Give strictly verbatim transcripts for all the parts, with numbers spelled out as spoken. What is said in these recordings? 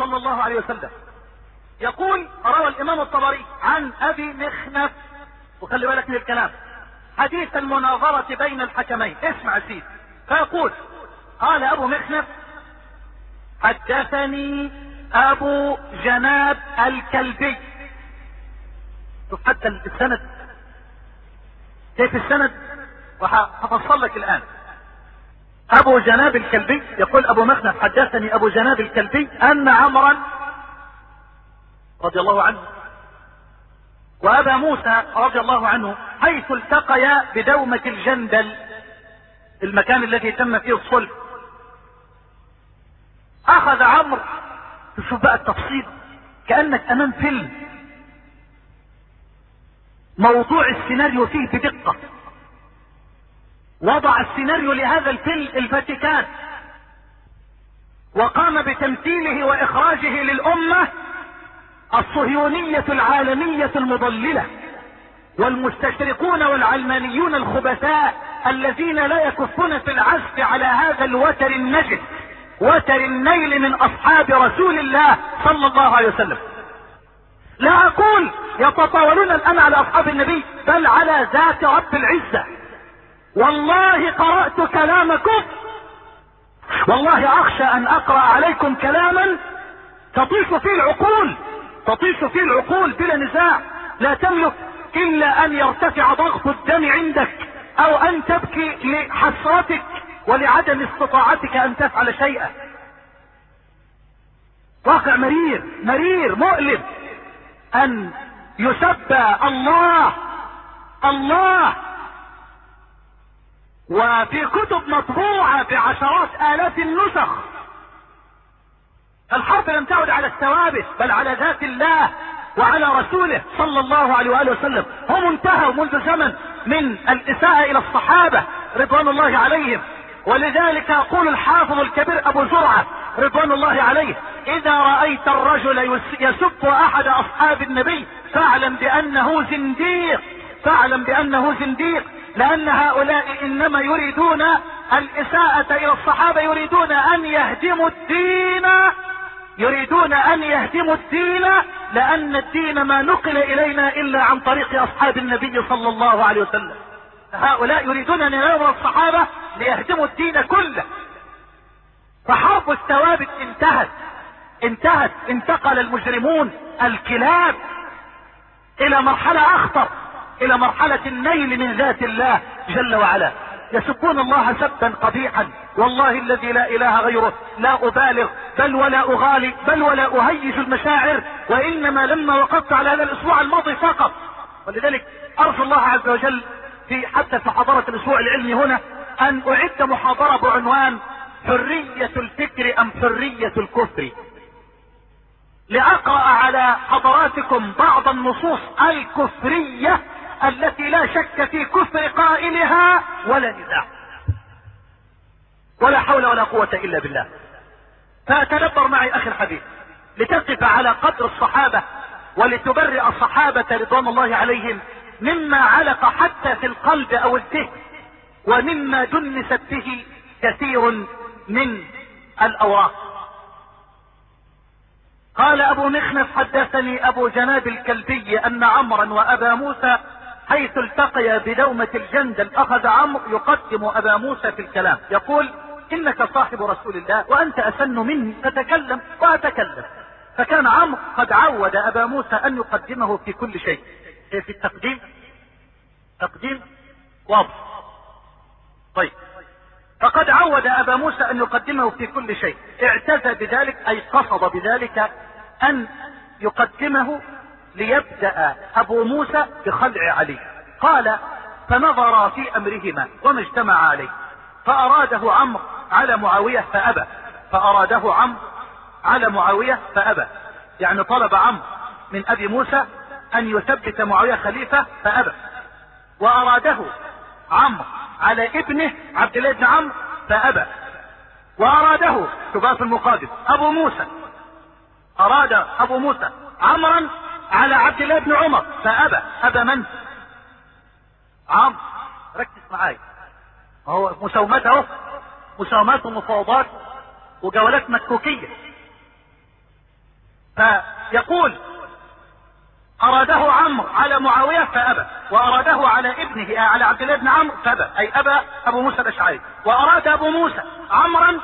صلى الله عليه وسلم. يقول روى الامام الطبري عن ابي مخنف، وخلي بالك من الكلام، حديث المناظرة بين الحكمين، اسمع سيد. فيقول قال ابو مخنف حدثني ابو جناب الكلبي. شوف حتى السند كيف السند، وهفصل لك الان. ابو جناب الكلبي يقول ابو مخنف حدثني ابو جناب الكلبي ان عمرا رضي الله عنه وابا موسى رضي الله عنه حيث التقيا بدومة الجندل، المكان الذي تم فيه الصلح، اخذ عمرو، تشوف بقى التفصيل كأنك امام فيلم، موضوع السيناريو فيه بدقة. وضع السيناريو لهذا الفيلم الفاتيكان، وقام بتمثيله واخراجه للامة الصهيونية العالمية المضللة، والمستشرقون والعلمانيون الخبثاء الذين لا يكفون في العزف على هذا الوتر النجس، وتر النيل من اصحاب رسول الله صلى الله عليه وسلم. لا اقول يتطاولون الان على اصحاب النبي، بل على ذات رب العزة. والله قرأت كلامكم، والله اخشى ان اقرأ عليكم كلاما تطيش فيه العقول، تطيش فيه العقول بلا نزاع، لا تملك الا ان يرتفع ضغط الدم عندك، او ان تبكي لحسرتك ولعدم استطاعتك ان تفعل شيئا. واقع مرير مرير مؤلم ان يسبى الله الله وفي كتب مطبوعة بعشرات آلاف النسخ. الحرب لم تعد على الثوابت، بل على ذات الله وعلى رسوله صلى الله عليه وآله وسلم. هم انتهوا منذ زمن من الإساءة إلى الصحابة رضوان الله عليهم. ولذلك يقول الحافظ الكبير أبو زرعة رضوان الله عليه: إذا رأيت الرجل يسب أحد أصحاب النبي فاعلم بأنه زنديق، فاعلم بأنه زنديق، لأن هؤلاء إنما يريدون الإساءة إلى الصحابة، يريدون أن يهدموا الدين، يريدون أن يهدموا الدين، لأن الدين ما نقل إلينا إلا عن طريق أصحاب النبي صلى الله عليه وسلم. هؤلاء يريدون أن يناموا الصحابة ليهدموا الدين كله. فحرب الثوابت انتهت انتهت انتقل المجرمون الكلاب إلى مرحلة أخطر، إلى مرحلة النيل من ذات الله جل وعلا. يسبون الله سبا قبيحا، والله الذي لا اله غيره لا ابالغ بل ولا اغالي بل ولا اهيج المشاعر، وانما لما وقفت على هذا الاسبوع الماضي فقط. ولذلك ارجو الله عز وجل في حتى في حضرة الاسبوع العلمي هنا ان اعد محاضرة بعنوان حرية الفكر ام حرية الكفر، لاقرأ على حضراتكم بعض النصوص الكفرية التي لا شك في كفر قائلها ولا نزاع، ولا حول ولا قوة الا بالله. فتدبر معي اخي الحبيب لتقف على قدر الصحابة، ولتبرئ الصحابة رضوان الله عليهم مما علق حتى في القلب او الذهن، ومما دنست به كثير من الاوراق. قال ابو مخنف حدثني ابو جناب الكلبي ان عمرا وابا موسى حيث التقيا بدومة الجندل اخذ عمرو يقدم ابا موسى في الكلام، يقول: انك صاحب رسول الله وانت اسن مني، فتكلم واتكلم. فكان عمرو قد عود ابا موسى ان يقدمه في كل شيء. في التقديم تقديم واضح. طيب، فقد عود ابا موسى ان يقدمه في كل شيء. اعتزى بذلك اي قصد بذلك ان يقدمه ليبدأ ابو موسى بخلع علي. قال: فنظر في امرهما وما اجتمع عليه، فاراده عمرو على معاوية فابى، فاراده عمرو على معاوية فابى، يعني طلب عمرو من ابي موسى ان يثبت معاوية خليفة فابى، واراده عمرو على ابنه عبد الله بن عمرو فابى، واراده شباب في المقابل ابو موسى، اراد ابو موسى عمرا على عبد الله بن عمر فابى. ابى من؟ عمرو. ركز معاي، هو مساومته مساومات ومفاوضات وجولات مكوكية. فيقول أراده عمرو على معاوية فأبى، وأراده على ابنه على عبد الله بن عمرو فأبى، أي أبى أبو موسى الأشعري. وأراد أبو موسى عمرا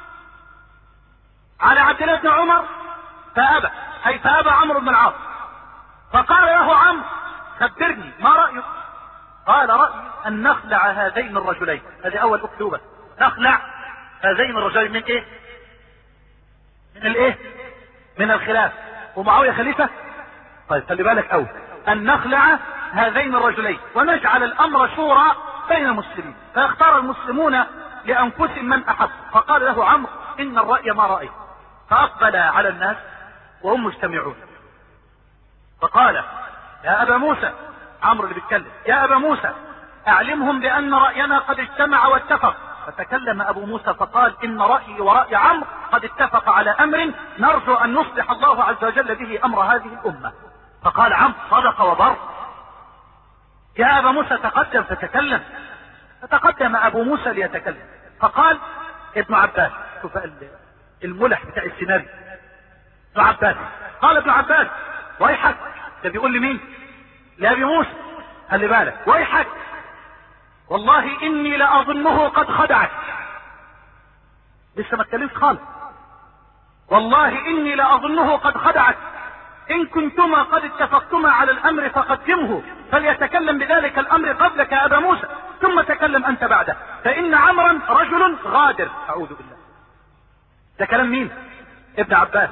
على عبد الله بن عمر فأبى، أي فأبى عمرو بن العاص. فقال له عمرو خبرني ما رأيك؟ قال رأيي أن نخلع هذين الرجلين. هذه أول أكتوبة، نخلع هذين الرجلين من إيه؟ من الإيه؟ من الخلاف. ومعاوية خليفة. طيب خلي بالك أول، أن نخلع هذين الرجلين ونجعل الأمر شورى بين المسلمين، فيختار المسلمون لأنفسهم من أحب. فقال له عمرو إن الرأي ما رأيت. فأقبل على الناس وهم مجتمعون، فقال يا أبا موسى، عمرو اللي بيتكلم، يا أبا موسى أعلمهم بأن رأينا قد اجتمع واتفق. فتكلم أبو موسى فقال إن رأيي ورأي عمرو قد اتفق على أمر نرجو أن يصلح الله عز وجل به أمر هذه الأمة. فقال عمرو صدق وبر. يا أبا موسى تقدم فتكلم. فتقدم أبو موسى ليتكلم، فقال ابن عباس، شوف الملح بتاع السيناريو، ابن عباس قال ابن عباس ويحك. ده بيقول لي مين؟ لأبي موسى. خلي بالك، ويحك والله إني لأظنه قد خدعك. لسه ما اتكلمش خالص. والله إني لأظنه قد خدعك، إن كنتما قد اتفقتما على الأمر فقدمه، فليتكلم بذلك الأمر قبلك يا أبا موسى، ثم تكلم أنت بعده، فإن عمرا رجل غادر. أعوذ بالله. ده كلام مين؟ ابن عباس،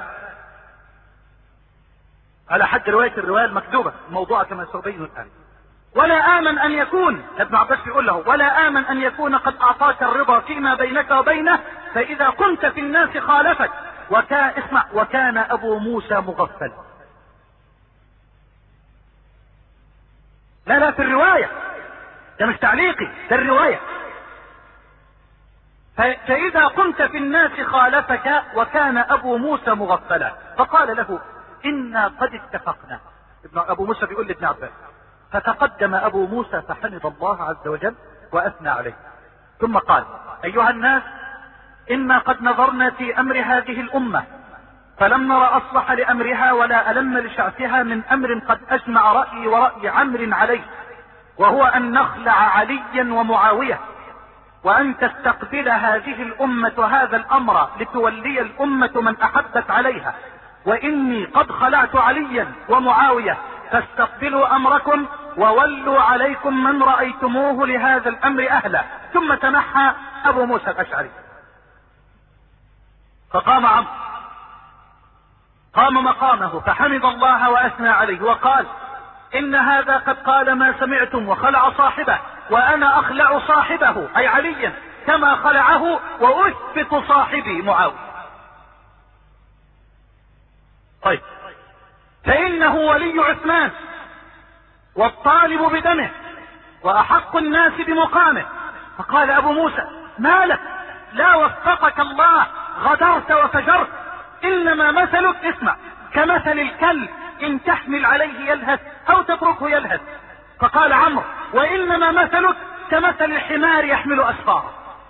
على حد رواية الرواية المكتوبة الموضوعة كما سأبين الآن. ولا آمن أن يكون، ابن عباس يقول له ولا آمن أن يكون قد أعطاك الرضا فيما بينك وبينه، فإذا كنت في الناس خالفك. وكان اسمع، وكان أبو موسى مغفل. لا لا في الرواية، ده مش تعليقي، ده الرواية. فإذا كنت في الناس خالفك وكان أبو موسى مغفلا. فقال له إنا قد اتفقنا. ابن أبو موسى بيقول لابن عباس، فتقدم أبو موسى فحمد الله عز وجل وأثنى عليه، ثم قال أيها الناس إنا قد نظرنا في أمر هذه الأمة فلم نر أصلح لأمرها ولا ألم لشعثها من أمر قد أجمع رأيي ورأي عمرو عليه، وهو أن نخلع عليا ومعاوية، وأن تستقبل هذه الأمة هذا الأمر لتولي الأمة من أحبت عليها، وإني قد خلعت عليا ومعاوية، فاستقبلوا أمركم وولوا عليكم من رأيتموه لهذا الأمر أهلا. ثم تنحى أبو موسى الأشعري، فقام عمرو، قام مقامه فحمد الله وأثنى عليه وقال إن هذا قد قال ما سمعتم وخلع صاحبه، وأنا أخلع صاحبه أي عليا كما خلعه، وأثبت صاحبي معاوية. طيب، فإنه ولي عثمان والطالب بدمه وأحق الناس بمقامه. فقال أبو موسى ما لك؟ لا وفقك الله، غدرت وفجرت، إنما مثلك اسمع كمثل الكلب إن تحمل عليه يلهث أو تتركه يلهث. فقال عمرو وإنما مثلك كمثل الحمار يحمل أسفاره.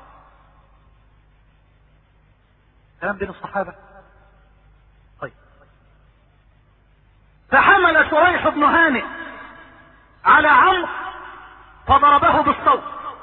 كلام بين الصحابة. طيب، فحمل شريح بن هانئ على عمرو فضربه بالصوت،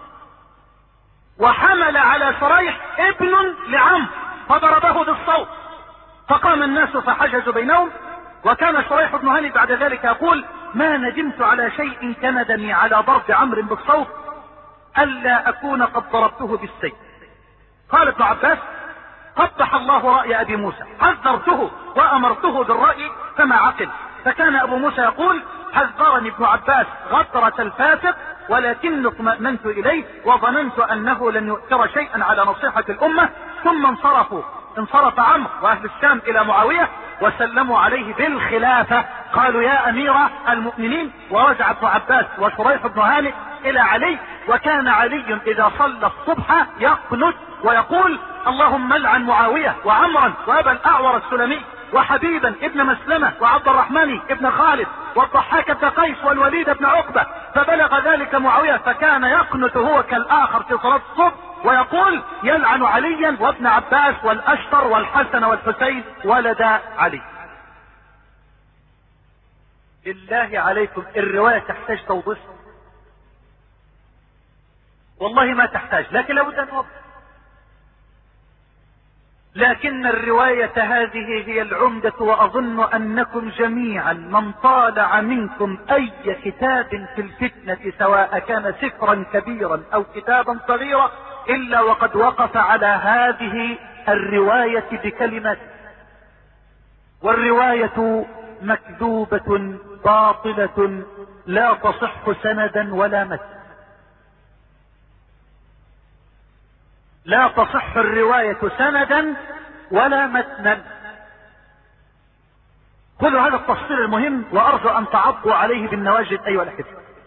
وحمل على شريح ابن لعمرو فضربه بالصوت، فقام الناس فحجزوا بينهم. وكان شريح بن هانئ بعد ذلك يقول ما ندمت على شيء كندني على ضرب عمرو بالصوت ألا أكون قد ضربته بالسيف. قال ابن عباس قبح الله رأي أبي موسى، حذرته وأمرته بالرأي فما عقل. فكان أبو موسى يقول حذرني ابن عباس غدرة الفاسق ولكن اطمأننت إليه وظننت أنه لن يؤثر شيئا على نصيحة الأمة. ثم انصرفوا انصرف عمرو وأهل الشام إلى معاوية وسلموا عليه بالخلافة، قالوا يا أمير المؤمنين. ورجع ابن عباس وشريح بن هانئ إلى علي، وكان علي إذا صلى الصبح يقنت ويقول اللهم لعن معاوية وعمرا وأبا الأعور السلمي وحبيبا ابن مسلمة وعبد الرحمن ابن خالد والضحاك بن قيس والوليد بن عقبة. فبلغ ذلك معاوية فكان يقنت هو كالآخر في صلاة الصبح ويقول يلعن عليا وابن عباس والأشتر والحسن والحسين ولد علي. بالله عليكم الرواية تحتاج توضيح؟ والله ما تحتاج، لكن لابد ان نوضح. لكن الرواية هذه هي العمدة، وأظن أنكم جميعا من طالع منكم أي كتاب في الفتنة سواء كان سفرا كبيرا أو كتابا صغيرا إلا وقد وقف على هذه الرواية بكلمات. والرواية مكذوبة باطلة لا تصح سندا ولا متن. لا تصح الرواية سندا ولا متنا. كل هذا التفصيل المهم، وارجو ان تعضوا عليه بالنواجذ ايها الاحبة.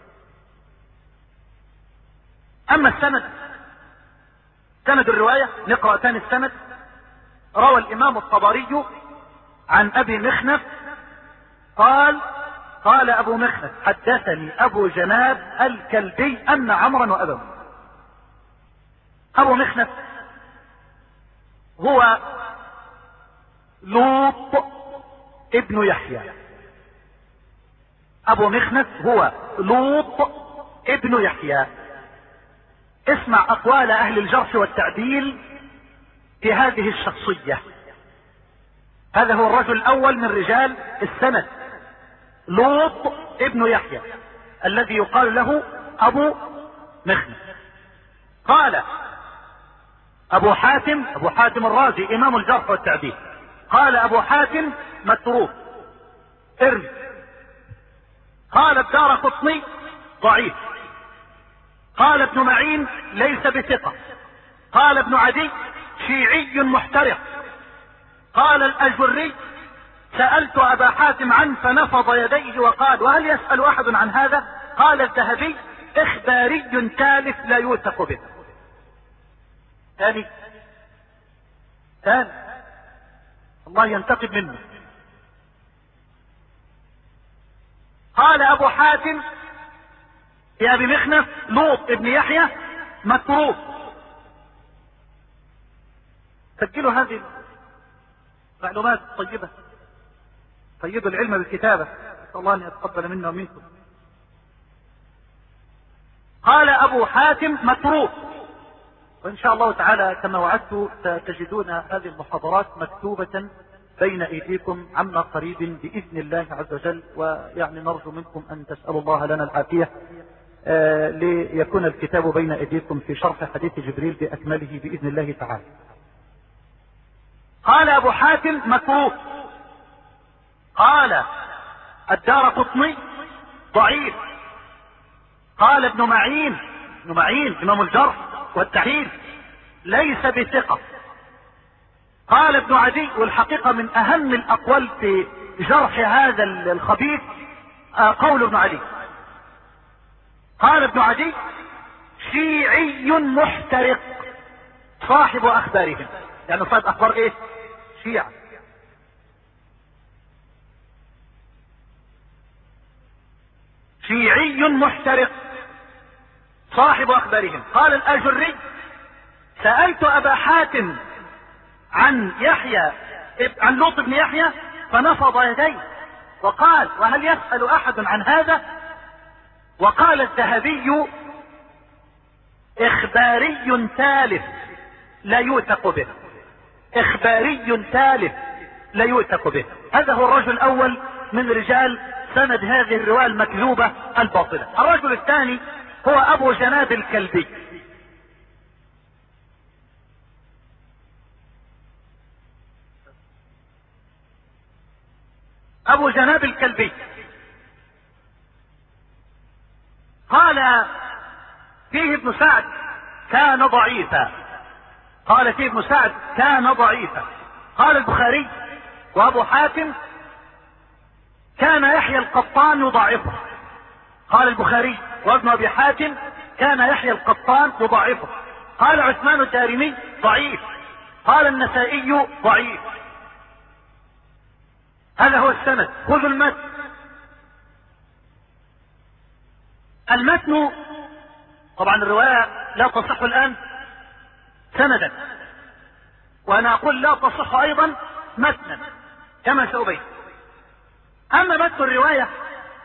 اما السند، سند الرواية نقرأ ثاني السند. روى الامام الطبري عن ابي مخنف قال قال ابو مخنف حدثني ابو جناب الكلبي ان عمرا وابا. ابو مخنف هو لوط ابن يحيى. ابو مخنف هو لوط ابن يحيى. اسمع اقوال اهل الجرح والتعديل في هذه الشخصية. هذا هو الرجل الاول من رجال السند، لوط ابن يحيى الذي يقال له ابو مخنف. قال ابو حاتم، ابو حاتم الرازي امام الجرح والتعديل، قال ابو حاتم متروك ارمي. قال الدارقطني ضعيف. قال ابن معين ليس بثقة. قال ابن عدي شيعي محترق. قال الاجري سألت ابا حاتم عنه فنفض يديه وقال وهل يسأل احد عن هذا؟ قال الذهبي اخباري تالف لا يوثق به. ثاني ثاني الله ينتقم منه. قال ابو حاتم يا ابي مخنف لوط ابن يحيى متروك. سجلوا هذه المعلومات الطيبة، طيبوا العلم بالكتابة، نسأل الله ان يتقبل منا ومنكم. قال ابو حاتم متروك. وان شاء الله تعالى كما وعدت ستجدون هذه المحاضرات مكتوبة بين ايديكم عما قريب باذن الله عز وجل. ويعني نرجو منكم ان تسألوا الله لنا العافية آه ليكون الكتاب بين ايديكم في شرح حديث جبريل باكمله باذن الله تعالى. قال ابو حاتم متروك. قال الدارقطني ضعيف. قال ابن معين، ابن معين امام الجرح والتعديل ليس بثقة. قال ابن عدي، والحقيقة من اهم الاقوال في جرح هذا الخبيث قول ابن عدي. قال ابن عدي شيعي محترق صاحب اخبارهم، يعني صاحب اخبار ايه؟ شيعة. شيعي محترق صاحب اخبارهم. قال الاجري سألت ابا حاتم عن يحيى عن لوط بن يحيى فنفض يديه وقال وهل يسأل احد عن هذا؟ وقال الذهبي اخباري تالف لا يوثق به. اخباري تالف لا يوثق به. هذا هو الرجل الاول من رجال سند هذه الرواية المكذوبة الباطلة. الرجل الثاني هو ابو جناب الكلبي. ابو جناب الكلبي قال فيه ابن سعد كان ضعيفا. قال فيه ابن سعد كان ضعيفا. قال البخاري وابو حاتم كان يحيى القطان يضاعفه. قال البخاري وابن ابي حاتم كان يحيى القطان يضاعفه. قال عثمان الدارمي ضعيف. قال النسائي ضعيف. هذا هو السند. خذوا المتن. المتن طبعا الرواية لا تصح الان سندا، وانا اقول لا تصح ايضا متنا كما سأبين. اما متن الرواية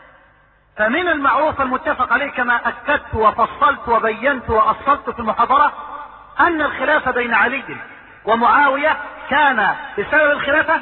فمن المعروف المتفق عليه كما اكدت وفصلت وبينت واصلت في المحاضرة ان الخلافة بين علي ومعاوية كان بسبب الخلافة،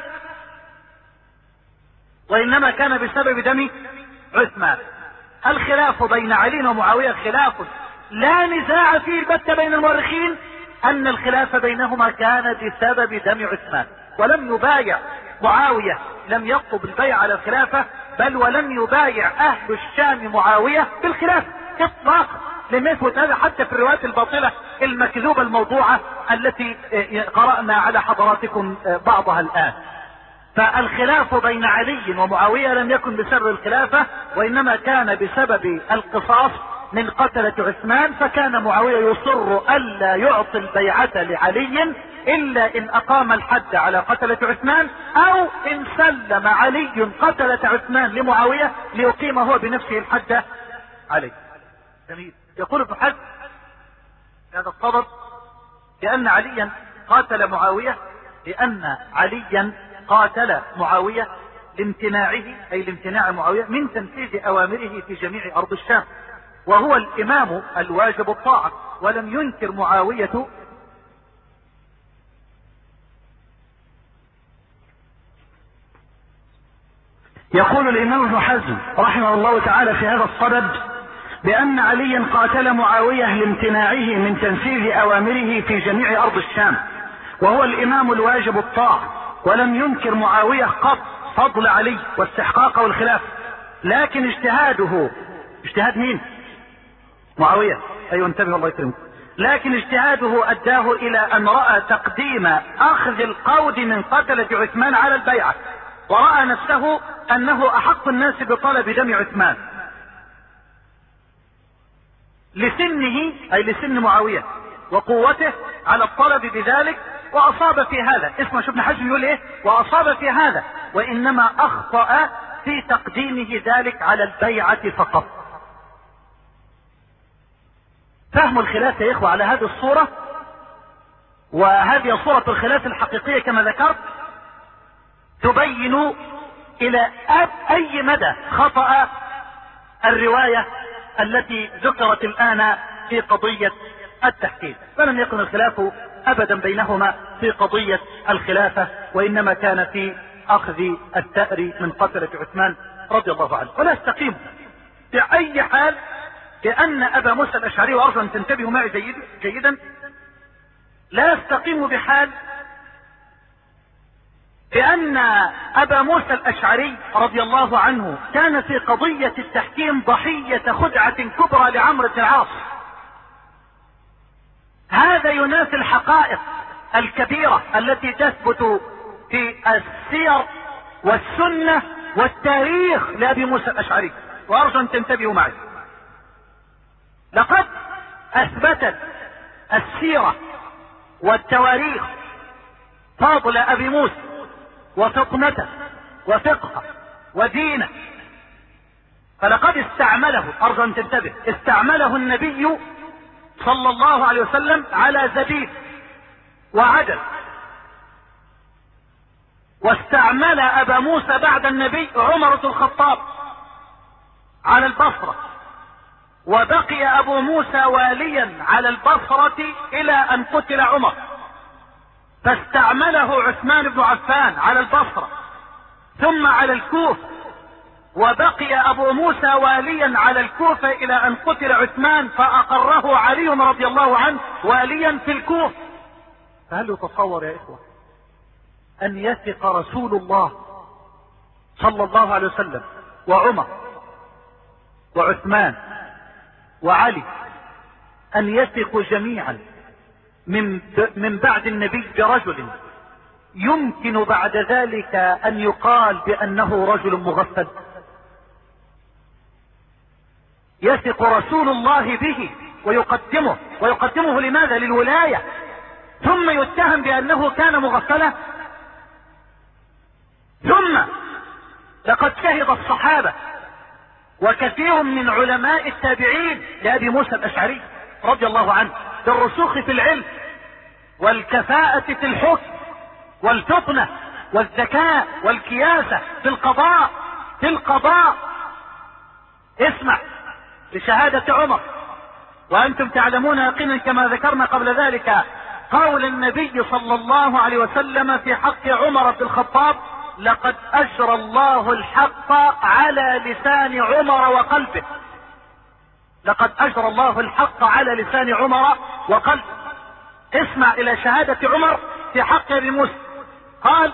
وانما كان بسبب دم عثمان. الخلاف بين علي ومعاوية خلاف لا نزاع فيه البتة بين المؤرخين، ان الخلاف بينهما كان بسبب دم عثمان، ولم يبايع معاوية، لم يطلب البيع على الخلافة، بل ولم يبايع اهل الشام معاوية بالخلافة اطلاقا. لم يثبت هذا حتى في الروايات الباطلة المكذوبة الموضوعة التي قرأنا على حضراتكم بعضها الآن. فالخلاف بين علي ومعاوية لم يكن بسبب الخلافة، وإنما كان بسبب القصاص من قتلة عثمان، فكان معاوية يصر ألا يعطي البيعة لعلي إلا إن أقام الحد على قتلة عثمان، أو إن سلم علي قتلة عثمان لمعاوية ليقيم هو بنفسه الحد عليه. جميل. يقول ابن حزم هذا الصدد لأن عليا قاتل معاوية، لأن عليا قاتل معاوية لامتناعه، أي لامتناع معاوية من تنفيذ أوامره في جميع أرض الشام، وهو الإمام الواجب الطاعة. ولم ينكر معاوية يقول الإمام ابن حزم رحمه الله تعالى في هذا الصدد بأن عليا قاتل معاوية لامتناعه من تنفيذ أوامره في جميع أرض الشام، وهو الإمام الواجب الطاعة، ولم ينكر معاوية قط فضل علي واستحقاقه الخلافة، لكن اجتهاده، اجتهاد مين؟ معاوية. أيوة انتبه الله يكرمك. لكن اجتهاده أداه إلى أن رأى تقديم أخذ القود من قتلة عثمان على البيعة، ورأى نفسه أنه أحق الناس بطلب دم عثمان لسنه، أي لسن معاوية وقوته على الطلب بذلك، وأصاب في هذا. اسمع شو ابن حزم يقول ايه؟ وأصاب في هذا، وإنما أخطأ في تقديمه ذلك على البيعة فقط. فهم الخلاف يا إخوة على هذه الصورة، وهذه صورة الخلاف الحقيقية كما ذكرت، تبين إلى أي مدى خطأ الرواية التي ذكرت الآن في قضية التحكيم. فلم يكن الخلاف أبدا بينهما في قضية الخلافة، وإنما كان في أخذ الثأر من قتلة عثمان رضي الله عنه. ولا استقيم بأي حال لأن أبا موسى الأشعري، وأرجو أن تنتبهوا معي جيد جيدا، لا يستقيم بحال بأن أبا موسى الأشعري رضي الله عنه كان في قضية التحكيم ضحية خدعة كبرى لعمرو بن العاص. هذا ينافي الحقائق الكبيرة التي تثبت في السير والسنة والتاريخ لأبي موسى الأشعري، وأرجو أن تنتبهوا معي. لقد أثبتت السيرة والتواريخ فضل أبي موسى وفطنته وفقهه ودينه، فلقد استعمله، أرجو أن تنتبه، استعمله النبي صلى الله عليه وسلم على زبيب وعدل، واستعمل أبا موسى بعد النبي عمر بن الخطاب على البصرة، وبقي أبو موسى واليا على البصرة إلى أن قتل عمر، فاستعمله عثمان بن عفان على البصرة ثم على الكوفة، وبقي أبو موسى واليا على الكوفة إلى أن قتل عثمان، فأقره علي رضي الله عنه واليا في الكوفة. فهل يتصور يا إخوة أن يثق رسول الله صلى الله عليه وسلم وعمر وعثمان وعلي أن يثقوا جميعا من من بعد النبي برجل يمكن بعد ذلك أن يقال بأنه رجل مغفل؟ يثق رسول الله به ويقدمه، ويقدمه لماذا؟ للولاية، ثم يتهم بأنه كان مغفلا. ثم لقد شهد الصحابة وكثير من علماء التابعين لأبي موسى الأشعري رضي الله عنه بالرسوخ في العلم والكفاءة في الحكم والفطنة والذكاء والكياسة في القضاء في القضاء اسمع لشهادة عمر. وانتم تعلمون يقينا كما ذكرنا قبل ذلك قول النبي صلى الله عليه وسلم في حق عمر بن الخطاب: لقد اجرى الله الحق على لسان عمر وقلبه. لقد اجرى الله الحق على لسان عمر وقلبه. اسمع الى شهادة عمر في حق ابي موسى. قال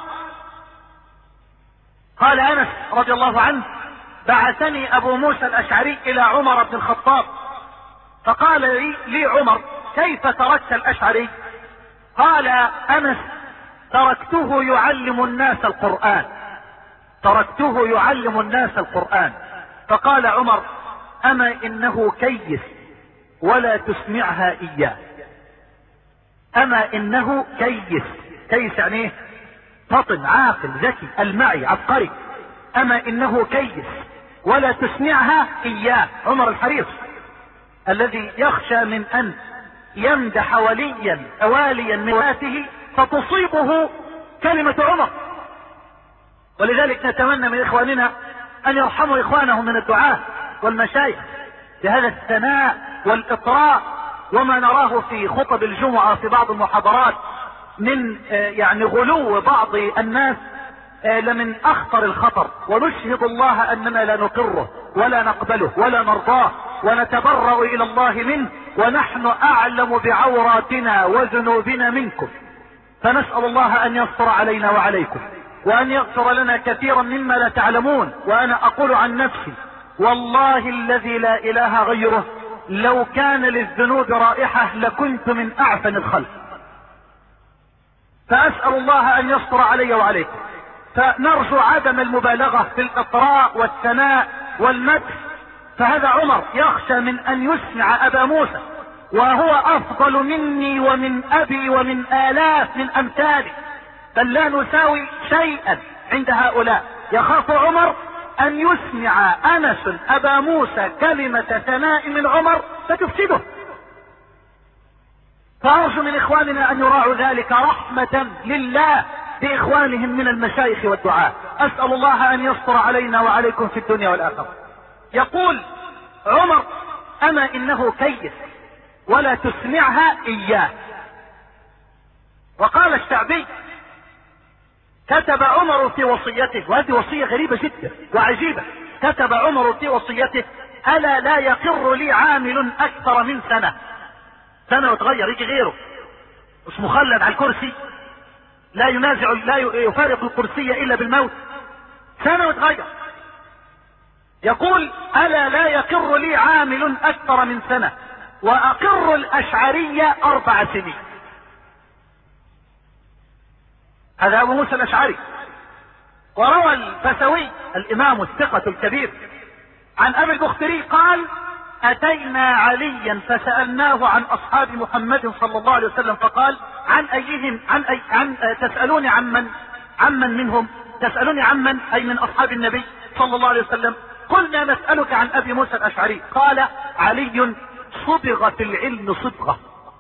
قال انس رضي الله عنه: بعثني ابو موسى الاشعري الى عمر بن الخطاب فقال لي, لي عمر: كيف تركت الاشعري؟ قال انس: تركته يعلم الناس القرآن تركته يعلم الناس القرآن فقال عمر: اما انه كيس ولا تسمعها اياه. اما انه كيس، كيس يعني ايه؟ فطن، عاقل، ذكي، المعي، عبقري. اما انه كيس ولا تسمعها اياه. عمر الحريص الذي يخشى من ان يمدح وليا واليا من ولاته فتصيبه كلمة عمر. ولذلك نتمنى من اخواننا ان يرحموا اخوانهم من الدعاة والمشايخ بهذا الثناء والاطراء. وما نراه في خطب الجمعة في بعض المحاضرات من يعني غلو بعض الناس لمن اخطر الخطر. ونشهد الله اننا لا نقره ولا نقبله ولا نرضاه ونتبرأ الى الله منه، ونحن اعلم بعوراتنا وذنوبنا منكم. فنسأل الله ان يستر علينا وعليكم وان يغفر لنا كثيرا مما لا تعلمون. وانا اقول عن نفسي والله الذي لا اله غيره لو كان للذنوب رائحة لكنت من اعفن الخلق. فاسأل الله ان يستر علي وعليكم. فنرجو عدم المبالغة في الاطراء والثناء والمدح. فهذا عمر يخشى من ان يسمع ابا موسى وهو افضل مني ومن ابي ومن الاف من امثالي، بل لا نساوي شيئا عند هؤلاء. يخاف عمر ان يسمع انس ابا موسى كلمة ثناء من عمر فتفسده. فارجو من اخواننا ان يراعوا ذلك رحمة لله باخوانهم من المشايخ والدعاة. اسأل الله ان يستر علينا وعليكم في الدنيا والاخرة. يقول عمر: اما انه كيس ولا تسمعها اياه. وقال الشعبي: كتب عمر في وصيته، وهذه وصية غريبة جدا وعجيبة، كتب عمر في وصيته: الا لا يقر لي عامل اكثر من سنة. سنة وتغير يجي غيره، مش مخلد على الكرسي، لا ينازع، لا يفارق الكرسي الا بالموت. سنة وتغير. يقول: الا لا يقر لي عامل اكثر من سنة واقر الاشعرية اربع سنين. هذا ابو موسى الاشعري. وروى الفسوي الامام الثقة الكبير عن ابي البختري قال: اتينا عليا فسألناه عن اصحاب محمد صلى الله عليه وسلم فقال: عن ايهم عن أي عن تسألوني عمن عمن منهم تسألوني عمن اي من اصحاب النبي صلى الله عليه وسلم. قلنا نسألك عن ابي موسى الاشعري. قال: علي صبغ في العلم صبغة.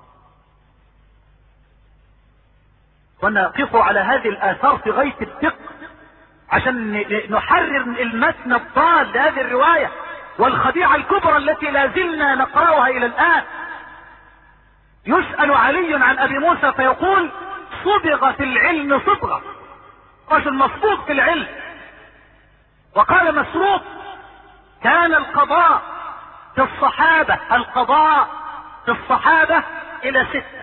ونقف على هذه الاثار في غاية الدقة عشان نحرر المتن الضال لهذه الرواية والخديعة الكبرى التي لا زلنا نقرأها الى الان. يسأل علي عن ابي موسى فيقول: صبغ في العلم صبغة، رجل مصبوغ في العلم. وقال مسروق: كان القضاء في الصحابة القضاء في الصحابة الى ستة.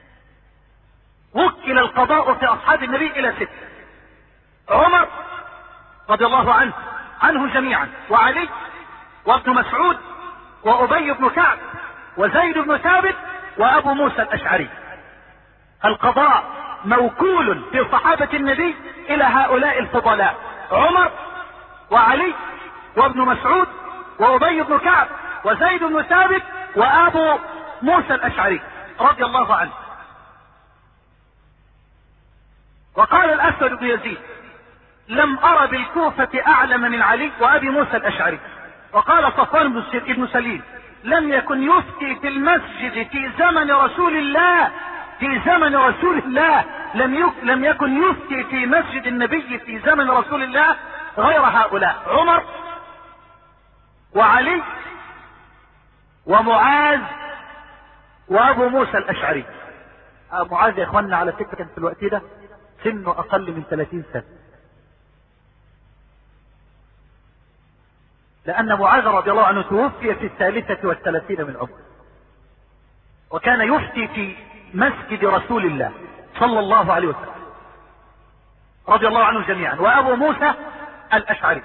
وكل القضاء في اصحاب النبي الى ستة: عمر رضي الله عنه عنه جميعا، وعلي، وابن مسعود، وابي بن كعب، وزيد بن ثابت، وابو موسى الاشعري. القضاء موكول في صحابة النبي الى هؤلاء الفضلاء: عمر وعلي وابن مسعود وابي بن كعب وزيد بن ثابت وابو موسى الاشعري رضي الله عنه. وقال الاسود بن يزيد: لم ارى بالكوفة اعلم من علي وابي موسى الاشعري. وقال صفوان بن سليم: لم يكن يفتي في المسجد في زمن رسول الله في زمن رسول الله لم يك لم يكن يفتي في مسجد النبي في زمن رسول الله غير هؤلاء: عمر وعلي ومعاذ وابو موسى الاشعري. معاذ يا اخوانا على فكرة كان في الوقت ده سنه اقل من ثلاثين سنة، لان معاذ رضي الله عنه توفي في الثالثة والثلاثين من عمره، وكان يفتي في مسجد رسول الله صلى الله عليه وسلم رضي الله عنه جميعا. وابو موسى الاشعري،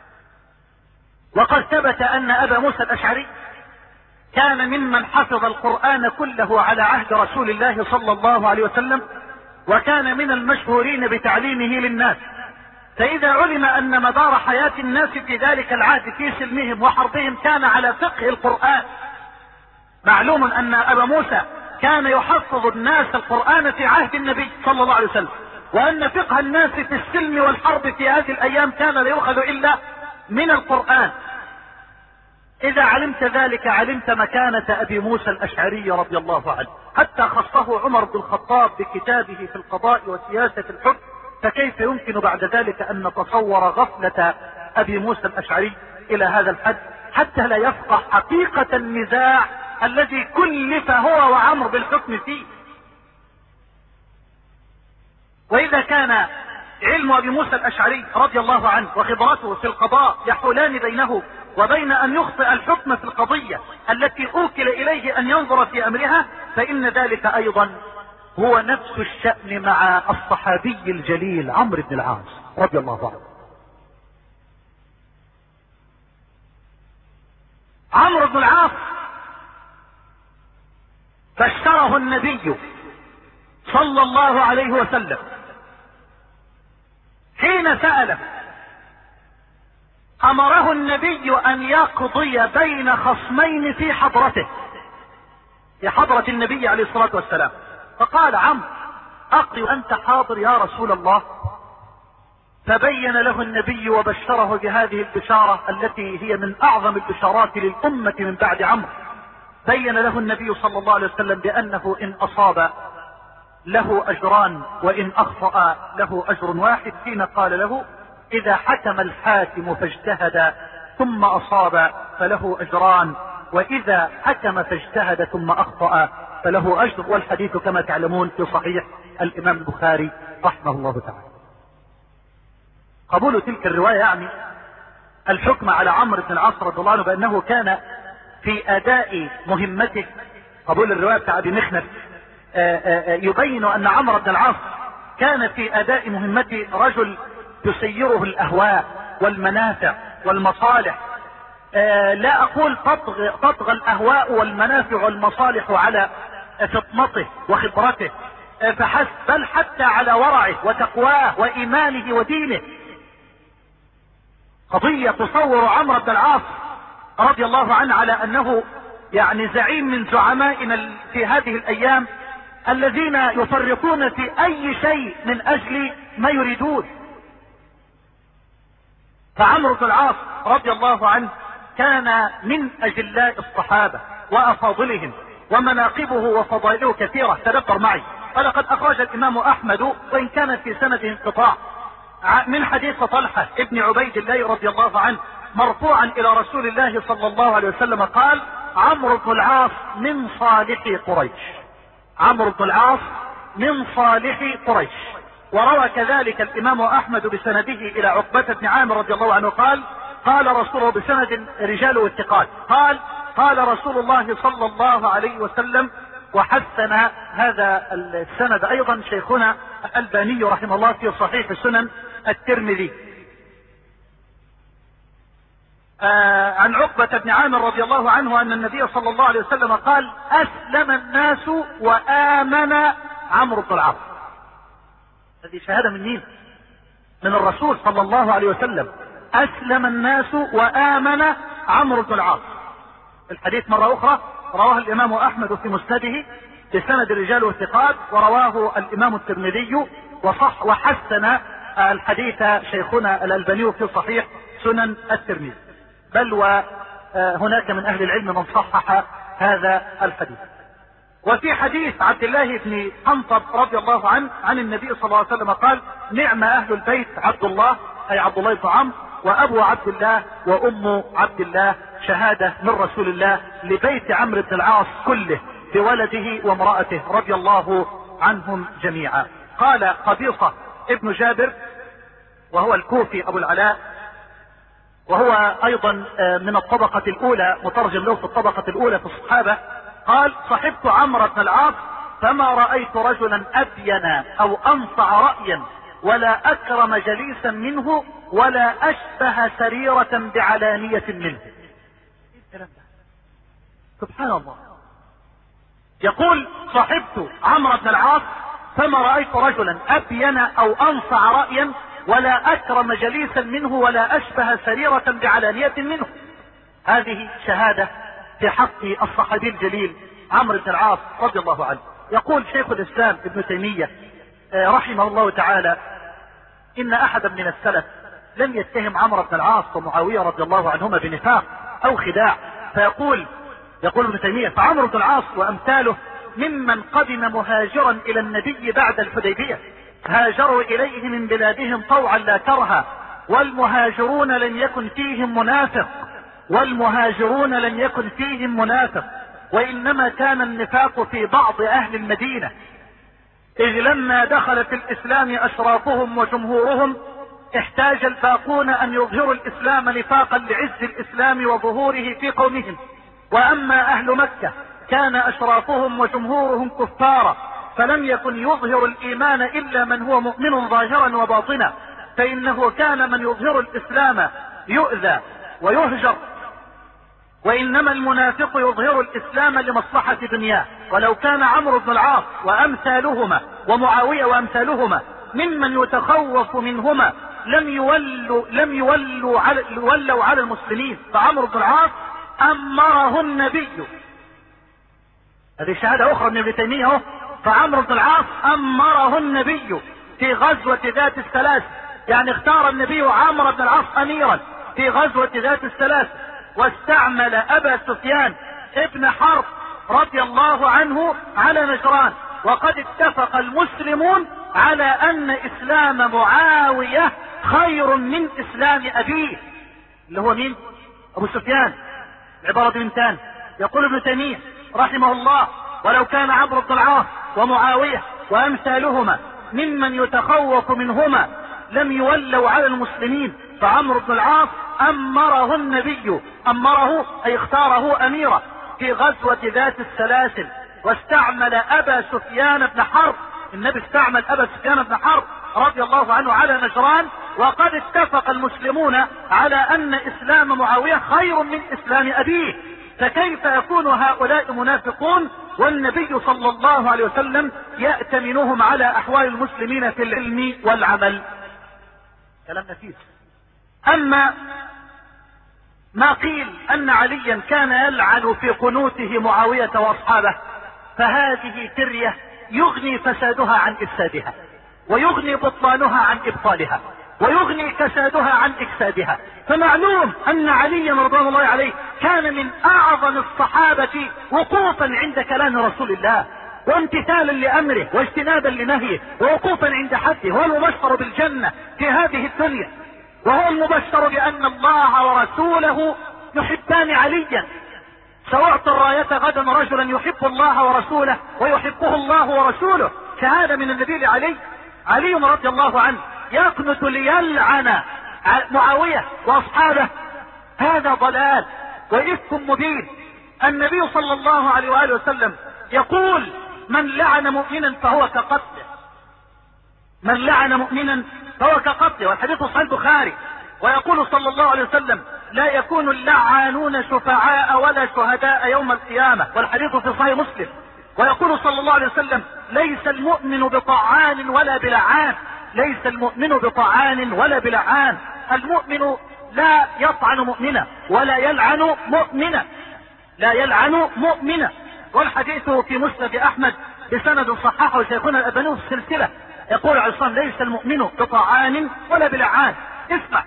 وقد ثبت ان ابا موسى الاشعري كان ممن حفظ القرآن كله على عهد رسول الله صلى الله عليه وسلم، وكان من المشهورين بتعليمه للناس. فإذا علم أن مدار حياة الناس في ذلك العهد في سلمهم وحربهم كان على فقه القرآن، معلوم أن أبا موسى كان يحفظ الناس القرآن في عهد النبي صلى الله عليه وسلم، وأن فقه الناس في السلم والحرب في هذه الأيام كان لا يؤخذ إلا من القرآن. إذا علمت ذلك علمت مكانة أبي موسى الأشعري رضي الله عنه، حتى خصه عمر بن الخطاب بكتابه في القضاء وسياسة الحكم. فكيف يمكن بعد ذلك أن نتصور غفلة أبي موسى الأشعري إلى هذا الحد، حتى لا يفقه حقيقة النزاع الذي كلف هو وعمر بالحكم فيه. وإذا كان علم أبي موسى الأشعري رضي الله عنه وخبرته في القضاء يحولان بينه وبين أن يخطئ الحكم في القضية التي أوكل إليه أن ينظر في أمرها، فإن ذلك أيضا هو نفس الشأن مع الصحابي الجليل عمرو بن العاص رضي الله عنه. عمرو بن العاص بشره النبي صلى الله عليه وسلم حين سأله، أمره النبي أن يقضي بين خصمين في حضرته، في حضرة النبي عليه الصلاة والسلام. فقال عمرو: أقضي وأنت حاضر يا رسول الله؟ فبين له النبي وبشره بهذه البشارة التي هي من أعظم البشارات للأمة من بعد عمرو. بين له النبي صلى الله عليه وسلم بأنه إن أصاب له أجران وإن أخطأ له أجر واحد، حين قال له: إذا حكم الحاكم فاجتهد ثم أصاب فله أجران، وإذا حكم فاجتهد ثم أخطأ فله أجر. والحديث كما تعلمون في صحيح الإمام البخاري رحمه الله تعالى. قبول تلك الرواية يعني الحكم على عمرو بن العاص رضي الله عنه بأنه كان في أداء مهمته. قبول الرواية بتاع أبي مخنف يبين أن عمرو بن العاص كان في أداء مهمته رجل تسيره الأهواء والمنافع والمصالح. لا أقول تطغى, تطغى الأهواء والمنافع والمصالح على فطنته وخبرته فحسب، بل حتى على ورعه وتقواه وإيمانه ودينه. قضية تصور عمرو بن العاص رضي الله عنه على أنه يعني زعيم من زعمائنا في هذه الأيام الذين يفرطون في أي شيء من أجل ما يريدون. فعمرو بن العاص رضي الله عنه كان من أجلاء الصحابة وأفاضلهم، ومناقبه وفضائله كثيرة. تدبر معي، ولقد أخرج الإمام أحمد وإن كان في سنده انقطاع من حديث طلحة ابن عبيد الله رضي الله عنه مرفوعا إلى رسول الله صلى الله عليه وسلم قال: عمرو بن العاص من صالح قريش. عمرو بن العاص من صالح قريش. وروى كذلك الإمام أحمد بسنده إلى عقبة بن عامر رضي الله عنه قال: قال رسوله بسند رجاله الثقات قال: قال رسول الله صلى الله عليه وسلم. وحسن هذا السند أيضا شيخنا الألباني رحمه الله في صحيح سنن الترمذي. آه عن عقبة بن عامر رضي الله عنه أن النبي صلى الله عليه وسلم قال: أسلم الناس وآمن عمرو بن العاص. هذه شهادة من مين؟ من الرسول صلى الله عليه وسلم. أسلم الناس وآمن عمرو بن العاص. الحديث مرة أخرى رواه الإمام أحمد في مسنده بسند الرجال والثقات، ورواه الإمام الترمذي وصح وحسن الحديث شيخنا الألباني في صحيح سنن الترمذي، بل وهناك من أهل العلم من صحح هذا الحديث. وفي حديث عبد الله بن حنطب رضي الله عنه عن النبي صلى الله عليه وسلم قال: نعم أهل البيت عبد الله، أي عبد الله بن عمرو، وأبو عبد الله وأم عبد الله، شهادة من رسول الله لبيت عمرو بن العاص كله بولده وامرأته رضي الله عنهم جميعا. قال قبيصة ابن جابر وهو الكوفي ابو العلاء، وهو ايضا من الطبقة الاولى، مترجم له في الطبقة الاولى في الصحابة، قال صحبت عمرو بن العاص فما رأيت رجلا ابين او انصع رأيا ولا اكرم جليسا منه ولا اشبه سريرة بعلانية منه. سبحان الله. يقول صحبت عمرو بن العاص فما رأيت رجلا ابين او انصع رأيا ولا اكرم جليسا منه ولا اشبه سريرة بعلانية منه. هذه شهادة في حق الصحابي الجليل عمرو بن العاص رضي الله عنه. يقول شيخ الاسلام ابن تيمية رحمه الله تعالى ان احدا من السلف لم يتهم عمرو بن العاص ومعاوية رضي الله عنهما بنفاق او خداع، فيقول يقول ابن تيمية فعمرو بن العاص وامثاله ممن قدم مهاجرا الى النبي بعد الحديبية، هاجروا اليه من بلادهم طوعا لا كرها، والمهاجرون لم يكن فيهم منافق والمهاجرون لم يكن فيهم منافق وانما كان النفاق في بعض اهل المدينة، اذ لما دخل في الاسلام اشرافهم وجمهورهم احتاج الباقون ان يظهروا الاسلام نفاقا لعز الاسلام وظهوره في قومهم، واما اهل مكة كان اشرافهم وجمهورهم كفارا فلم يكن يظهر الايمان الا من هو مؤمن ظاهرا وباطنا، فانه كان من يظهر الاسلام يؤذى ويهجر، وانما المنافق يظهر الاسلام لمصلحة دنياه. ولو كان عمرو بن العاص وامثالهما ومعاوية وامثالهما ممن يتخوف منهما لم يولوا لم يولوا على يولوا على المسلمين، فعمرو بن العاص امره النبي. هذه شهادة اخرى من ابن تيمية اهو. فعمرو بن العاص امره النبي في غزوة ذات السلاسل، يعني اختار النبي عمرو بن العاص اميرا في غزوة ذات السلاسل، واستعمل ابا سفيان ابن حرب رضي الله عنه على نجران، وقد اتفق المسلمون على ان اسلام معاوية خير من اسلام ابيه اللي هو مين؟ ابو سفيان. العبارة من تاني يقول ابن تيمية رحمه الله ولو كان عمرو بن العاص ومعاوية وامثالهما ممن يتخوف منهما لم يولوا على المسلمين، فعمرو بن العاص امره النبي، امره اي اختاره اميرا في غزوة ذات السلاسل، واستعمل ابا سفيان بن حرب. النبي استعمل ابا سفيان بن حرب رضي الله عنه على نجران، وقد اتفق المسلمون على ان اسلام معاوية خير من اسلام ابيه، فكيف يكون هؤلاء منافقون والنبي صلى الله عليه وسلم يأتمنهم على احوال المسلمين في العلم والعمل؟ كلام نفيس. اما ما قيل ان عليا كان يلعن في قنوته معاوية واصحابه فهذه ترية يغني فسادها عن افسادها، ويغني بطلانها عن ابطالها، ويغني كسادها عن اكسادها. فمعلوم ان عليا رضوان الله عليه كان من اعظم الصحابة وقوفا عند كلام رسول الله، وامتثالا لامره واجتنابا لنهيه، ووقوفا عند حده. هو المبشر بالجنة في هذه الدنيا، وهو المبشر بان الله ورسوله يحبان عليا. سأعطي الراية غدا رجلا يحب الله ورسوله ويحبه الله ورسوله، شهادة من النبي لعلي. علي رضي الله عنه يقنت ليلعن معاوية واصحابه، هذا ضلال وإفك مبين. النبي صلى الله عليه وآله وسلم يقول من لعن مؤمنا فهو كقتله، من لعن مؤمنا فهو كقتله، والحديث صحيح البخاري. ويقول صلى الله عليه وسلم لا يكون اللعانون شفعاء ولا شهداء يوم القيامة، والحديث في صحيح مسلم. ويقول صلى الله عليه وسلم ليس المؤمن بطعان ولا بلعان، ليس المؤمن بطعان ولا بلعان. المؤمن لا يطعن مؤمنا ولا يلعن مؤمنا، لا يلعن مؤمنا. والحديث في مسند احمد بسند صححه شيخنا الالباني في السلسلة. يقول عليه الصلاة والسلام ليس المؤمن بطعان ولا بلعان. اسمع،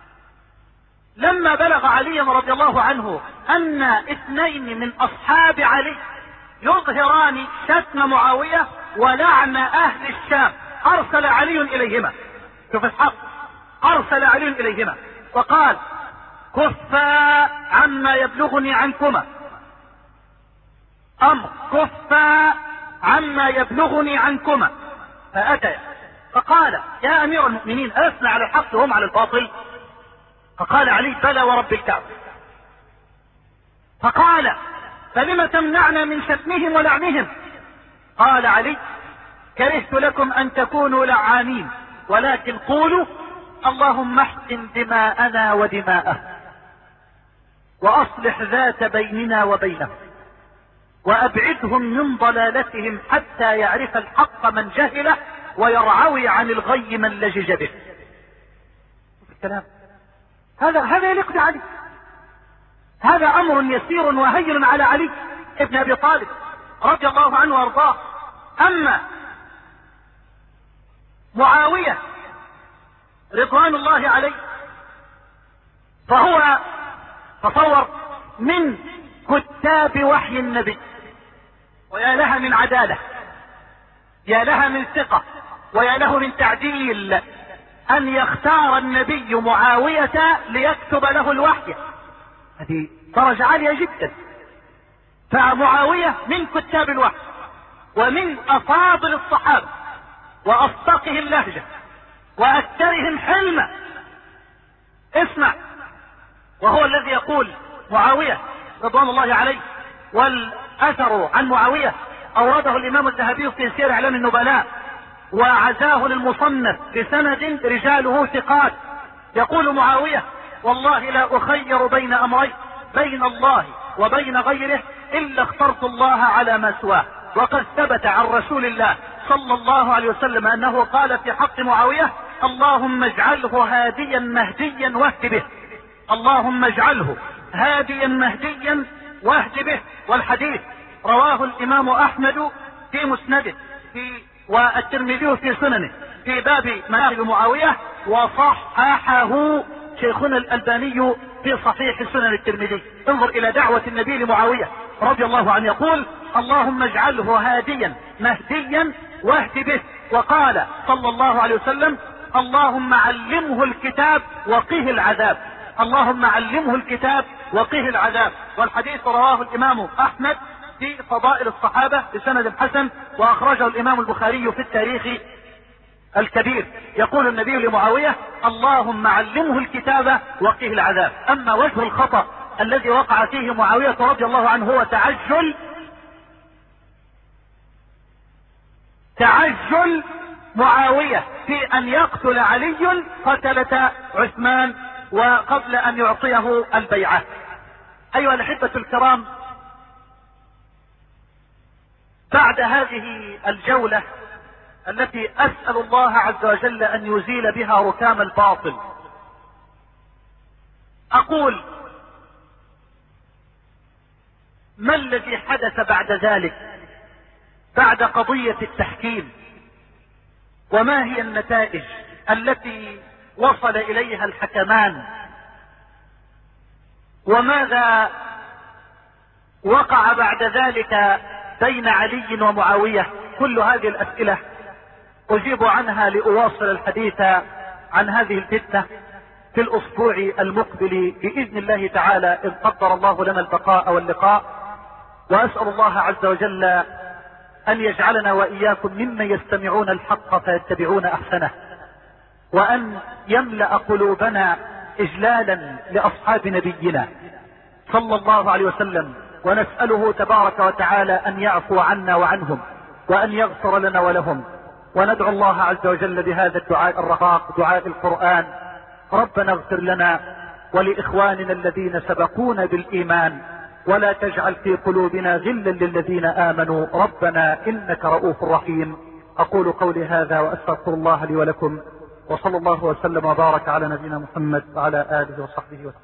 لما بلغ علي رضي الله عنه ان اثنين من اصحاب علي يظهران شتم معاوية ولعن اهل الشام، ارسل علي اليهما. شوف الحق، ارسل علي اليهما وقال كفا عما يبلغني عنكما، امر كفا عما يبلغني عنكما. فاتيا فقال يا امير المؤمنين ألسنا على الحق وهم على الباطل؟ فقال علي بلى ورب الكعبة. فقال فلم تمنعنا من شتمهم ولعنهم؟ قال علي كرهت لكم ان تكونوا لعانين، ولكن قولوا اللهم احقن دماءنا ودماءه، واصلح ذات بيننا وبينهم، وابعدهم من ضلالتهم حتى يعرف الحق من جهله، ويرعوي عن الغي من لجج به. الكلام هذا هذا يليق بعلي، هذا امر يسير وهين على علي ابن ابي طالب رضي الله عنه وارضاه. اما معاوية رضوان الله عليه فهو تصور من كتاب وحي النبي، ويا لها من عدالة، يا لها من ثقة، ويا له من تعديل ان يختار النبي معاوية ليكتب له الوحي. هذه درجة عالية جدا. فمعاوية من كتاب الوحي ومن افاضل الصحابة واصدقهم لهجة واكثرهم حلما. اسمع، وهو الذي يقول معاوية رضوان الله عليه، والاثر عن معاوية اورده الامام الذهبي في سير اعلام النبلاء وعزاه للمصنف بسند رجاله ثقات. يقول معاوية والله لا اخير بين امرين، بين الله وبين غيره الا اخترت الله على ما سواه. وقد ثبت عن رسول الله صلى الله عليه وسلم انه قال في حق معاوية اللهم اجعله هاديا مهديا واهد به، اللهم اجعله هاديا مهديا واهد به. والحديث رواه الامام احمد في مسنده في والترمذي في سننه في باب مناقب معاوية، وصححه شيخنا الألباني في صحيح سنن الترمذي. انظر الى دعوة النبي لمعاوية رضي الله عنه، يقول اللهم اجعله هاديا مهديا واهد به. وقال صلى الله عليه وسلم اللهم علمه الكتاب وقه العذاب، اللهم علمه الكتاب وقه العذاب. والحديث رواه الامام احمد في فضائل الصحابة بسند حسن، واخرجه الامام البخاري في التاريخ الكبير. يقول النبي لمعاوية اللهم علمه الكتاب وقه العذاب. اما وجه الخطأ الذي وقع فيه معاوية رضي الله عنه هو تعجل تعجل معاوية في ان يقتل علي قتلة عثمان وقبل ان يعطيه البيعة. ايها الاحبة الكرام، بعد هذه الجولة التي اسأل الله عز وجل ان يزيل بها ركام الباطل، اقول ما الذي حدث بعد ذلك، بعد قضية التحكيم؟ وما هي النتائج التي وصل اليها الحكمان؟ وماذا وقع بعد ذلك بين علي ومعاوية؟ كل هذه الاسئلة اجيب عنها لاواصل الحديث عن هذه الفتنة في الاسبوع المقبل باذن الله تعالى، ان قدر الله لنا البقاء واللقاء. واسأل الله عز وجل ان يجعلنا واياكم ممن يستمعون الحق فيتبعون احسنه، وان يملأ قلوبنا اجلالا لاصحاب نبينا صلى الله عليه وسلم، ونسأله تبارك وتعالى ان يعفو عنا وعنهم وان يغفر لنا ولهم. وندعو الله عز وجل بهذا الدعاء الرقاق، دعاء القرآن: ربنا اغفر لنا ولإخواننا الذين سبقونا بالإيمان ولا تجعل في قلوبنا غلا للذين آمنوا ربنا إنك رؤوف رحيم. أقول قولي هذا وأستغفر الله لي ولكم، وصلى الله وسلم وبارك على نبينا محمد وعلى آله وصحبه وسلم.